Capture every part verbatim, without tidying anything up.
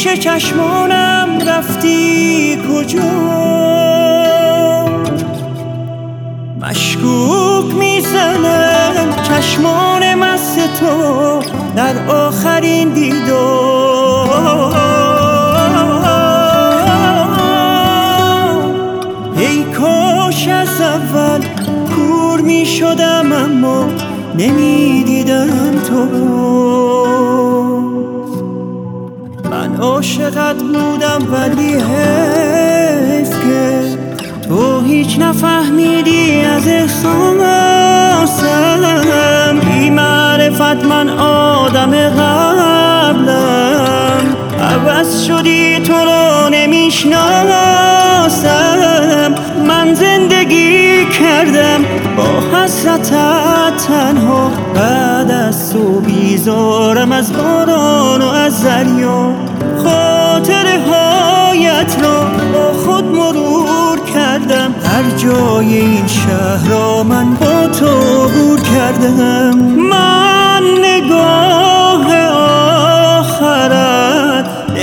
پیش چشمانم رفتی کجا؟ مشکوک میزنم چشمان مست تو در آخرین دیدار. ای کاش از اول کور میشدم اما نمیدیدم تو. من عاشقت بودم ولی حیف که تو هیچ نفهمیدی از احساسم. بی معرفت من آدم قبلم، عوض شدی تو رو نمیشناسم. من زندگی کردم با حسرتت تنها، بعد از تو بیزارم از باران و از دریا. خاطره هایت را با خود مرور کردم، هر جای این شهر را من با تو عبور کردم. من نگاه آخرت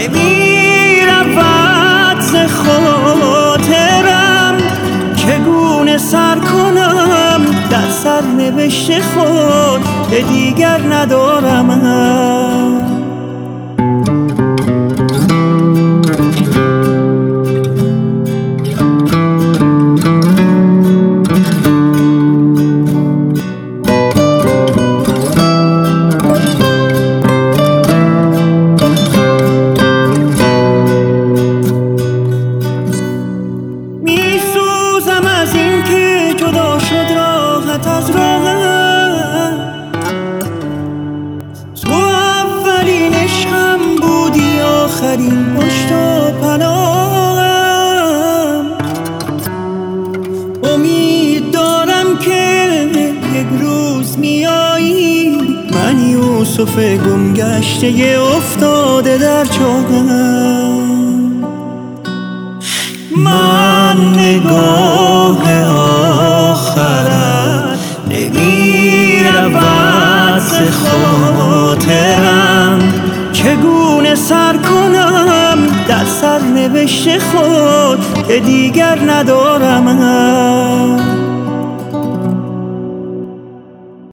نمیرود ز خاطرم، چگونه سر کنم در سرنوشت خود که دیگر ندارم. از راهم تو اولین عشقم بودی، آخرین پشت و پناهم. امید دارم که یک روز میایی، من یوسف گم گشته افتاده در چاهم. من نگاه آخرت نمیرود ز خاطرم، چگونه سر کنم در سرنوشت خود که دیگر ندارم.